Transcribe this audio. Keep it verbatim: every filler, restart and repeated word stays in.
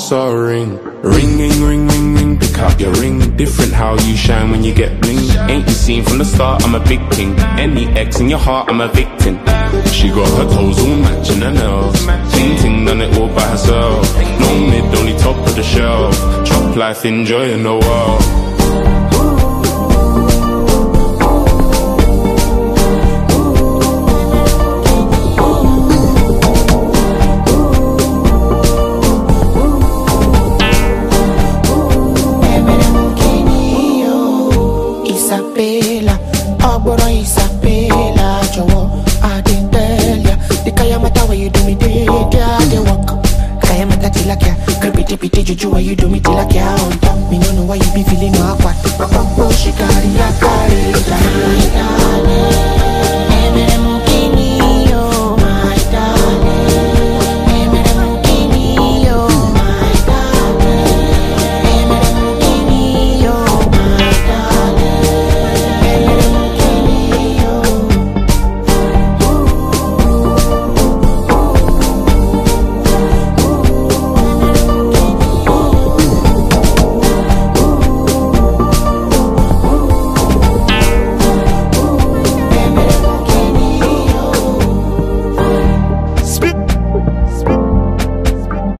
saw a ring. Ring, ring, ring, ring, ring, pick up your ring. Different how you shine when you get bling. Ain't you seen from the start, I'm a big king. Any ex in your heart, I'm a victim. She got her toes all matching her nails. Ting ting done it all by herself. No mid, only top of the shelf. Chop life, enjoying the world. Isabella, Agboro Isabella, Jowo, I didn't tell ya. The Kayamata where you do me, they they walk. Kayamata tilakia, creepy pity juju where you do me tilakia on top. Me no know why you be feeling awkward. Papa, she carry a carry.